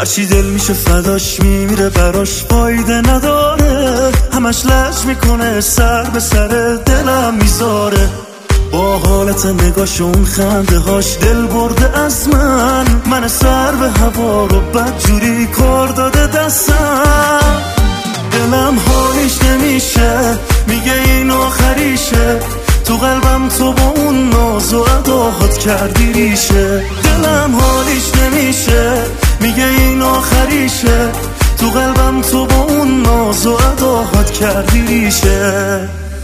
هرچی دل میشه فداش میمیره براش فایده نداره، همش لج میکنه سر به سر دلم میذاره. با حالت نگاش اون خنده هاش دل برده از من سر به هوا رو بدجوری کار داده دستم. دلم حالیش نمیشه میگه این آخریشه، تو قلبم تو با اون ناز و اداهات کردی ریشه. دلم حالیش نمیشه میگه این آخریشه، تو قلبم تو با اون ناز و اداهات کردی ریشه.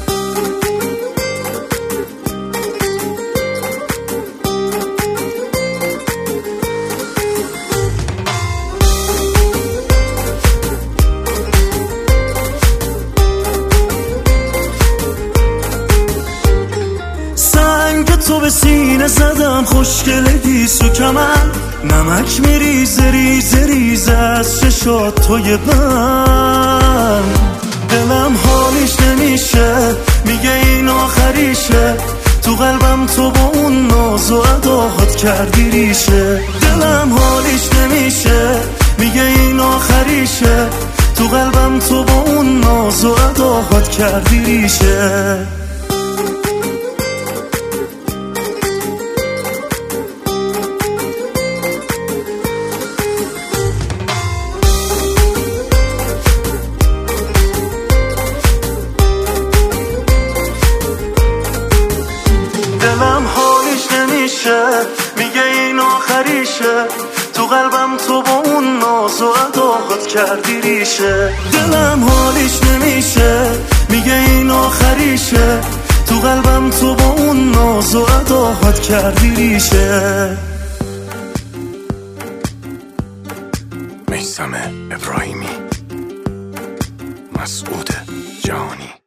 تو به سینه زدم خوشگله گیسو کمن، نمک میریزه ریزه ریزه از چشات توی من. دلم حالیش نمیشه میگه این آخریشه، تو قلبم تو با اون ناز و اداهات کردی ریشه. دلم حالیش نمیشه میگه این آخریشه، تو قلبم تو با اون ناز و اداهات کردی ریشه. دلم حالیش نمیشه میگه این آخریشه، تو قلبم تو با اون ناز و اداهات کردی ریشه. دلم حالیش نمیشه میگه این آخریشه، تو قلبم تو با اون ناز و اداهات کردی ریشه. میثم ابراهیمی، مسعود جهانی.